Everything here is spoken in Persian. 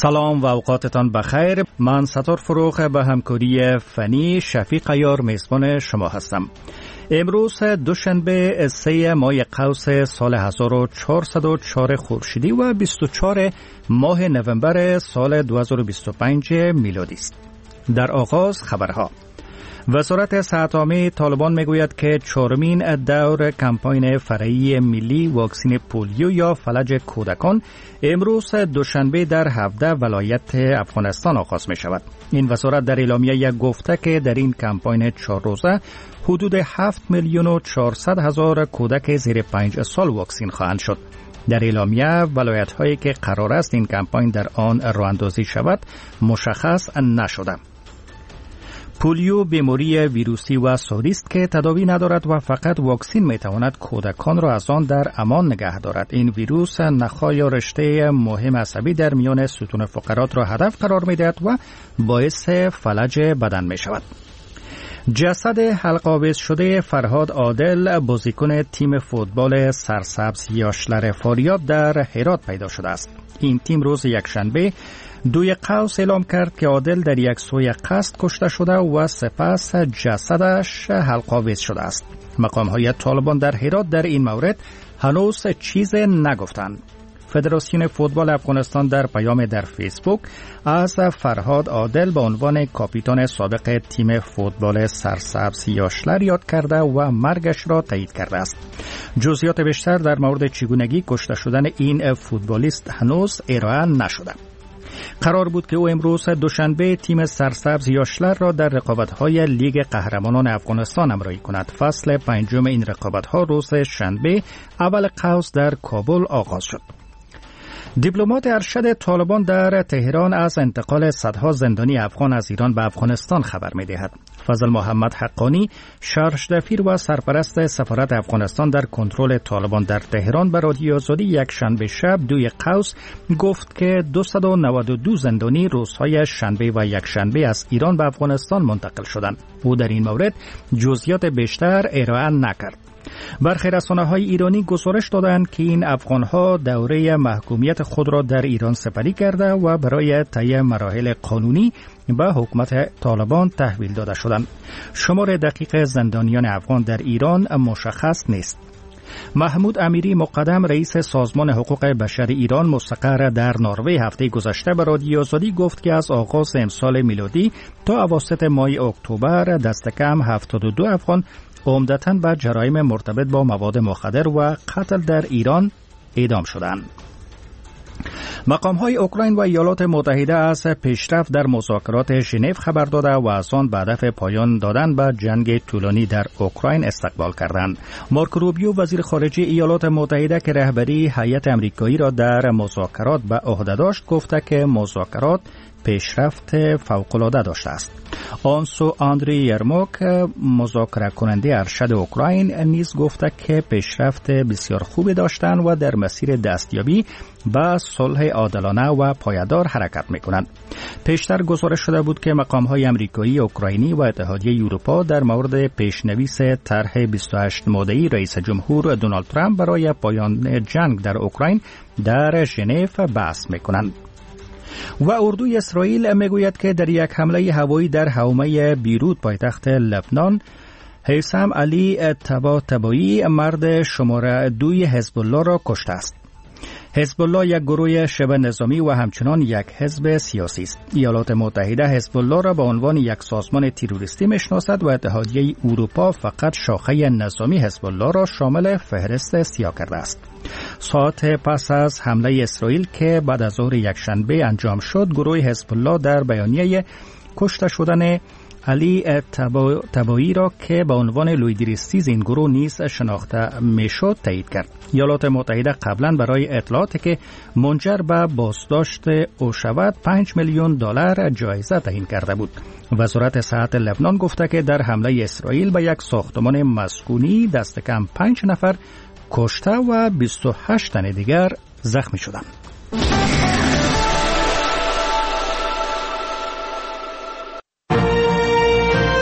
سلام و اوقاتتان بخیر. من ستار فروخ به همکاری فنی شفیق عیار میزبان شما هستم. امروز دوشنبه 3 ماه قوس سال 1404 خورشیدی و 24 ماه نوامبر سال 2025 میلادی است. در آغاز خبرها. وزارت صحت عامه طالبان میگوید که چهارمین دور کمپاین فرعی ملی واکسن پولیو یا فلج کودکان امروز دوشنبه در 17 ولایت افغانستان آغاز می شود. این وزارت در اعلامیه گفته که در این کمپاین 4 روزه حدود 7,400,000 کودک زیر 5 سال واکسن خواهند شد. در اعلامیه ولایت هایی که قرار است این کمپاین در آن راه اندازی شود مشخص نشده. پولیو بیماری ویروسی و ساری است که تداوی ندارد و فقط واکسن میتواند کودکان را از آن در امان نگه دارد. این ویروس نخاع یا رشته مهم عصبی در میان ستون فقرات را هدف قرار میدهد و باعث فلج بدن می شود. جسد حلق‌آویز شده فرهاد عادل بازیکن تیم فوتبال سرسبز یاشلر فاریاب در هرات پیدا شده است. این تیم روز یکشنبه دوی قوس اعلام کرد که عادل در یک سوی قصد کشته شده و سپس جسدش حلق‌آویز شده است. مقام‌های طالبان در هرات در این مورد هنوز چیز نگفتند. فدراسیون فوتبال افغانستان در پیام در فیسبوک از فرهاد عادل به عنوان کاپیتان سابق تیم فوتبال سرسبز یاشلر یاد کرده و مرگش را تایید کرده است. جزئیات بیشتر در مورد چگونگی کشته شدن این فوتبالیست هنوز ارائه نشده. قرار بود که او امروز دوشنبه تیم سرسبز یاشلر را در رقابت‌های لیگ قهرمانان افغانستان همراهی کند. فصل پنجم این رقابت‌ها روز شنبه اول قوس در کابل آغاز شد. دیپلمات ارشد طالبان در تهران از انتقال صدها زندانی افغان از ایران به افغانستان خبر می‌دهد. فضل محمد حقانی شرشدفیر و سرپرست سفارت افغانستان در کنترل طالبان در تهران به رادیو آزادی یک شنبه شب دوی قوس گفت که 292 زندانی روزهای شنبه و یک شنبه از ایران به افغانستان منتقل شدند. او در این مورد جزئیات بیشتر ارائه نکرد. برخی رسانه‌های ایرانی گزارش دادند که این افغان‌ها دوره محکومیت خود را در ایران سپری کرده و برای طی مراحل قانونی به حکومت طالبان تحویل داده شدند. شمار دقیق زندانیان افغان در ایران مشخص نیست. محمود امیری مقدم رئیس سازمان حقوق بشر ایران مستقر در نروژ هفته گذشته به رادیو آزادی گفت که از آغاز امسال میلادی تا اواسط ماه اکتبر دست کم 72 افغان عمدتاً به جرایم مرتبط با مواد مخدر و قتل در ایران اعدام شدند. مقام‌های اوکراین و ایالات متحده از پیشرفت در مذاکرات ژنو خبر داده و از آن به هدف پایان دادن به جنگ طولانی در اوکراین استقبال کردند. مارک روبیو وزیر خارجه ایالات متحده که رهبری هیئت آمریکایی را در مذاکرات به عهده داشت گفته که مذاکرات پیشرفت فوق‌العاده داشته است. آنسو آندری یرموک مذاکره کننده ارشد اوکراین نیز گفته که پیشرفت بسیار خوبی داشتند و در مسیر دستیابی به صلح عادلانه و پایدار حرکت می‌کنند. پیشتر گزارش شده بود که مقام‌های آمریکایی، اوکراینی و اتحادیه اروپا در مورد پیشنویس طرح 28 ماده‌ای رئیس جمهور دونالد ترامپ برای پایان جنگ در اوکراین در ژنو بحث می‌کنند. و اردوی اسرائیل میگوید که در یک حمله هوایی در حومه بیروت پایتخت لبنان هیثم علی طباطبایی مرد شماره 2 حزب الله را کشته است. حزب الله یک گروه شبه نظامی و همچنان یک حزب سیاسی است. ایالات متحده حزب الله را به عنوان یک سازمان تروریستی میشناسد و اتحادیه اروپا فقط شاخه نظامی حزب الله را شامل فهرست سیاه کرده است. ساعت پس از حمله اسرائیل که بعد از ظهر یکشنبه انجام شد، گروه حزب الله در بیانیه کشته شدن علی طباطبایی را که به عنوان لیدرسیز این گروه نیز شناخته میشد تایید کرد. ایالات متحده قبلا برای اطلاعاتی که منجر به بازداشت او شود 5 میلیون دلار جایزه تعیین کرده بود. وزارت صحت لبنان گفته که در حمله اسرائیل به یک ساختمان مسکونی دست کم 5 نفر کشته و 28 تن دیگر زخمی شدند.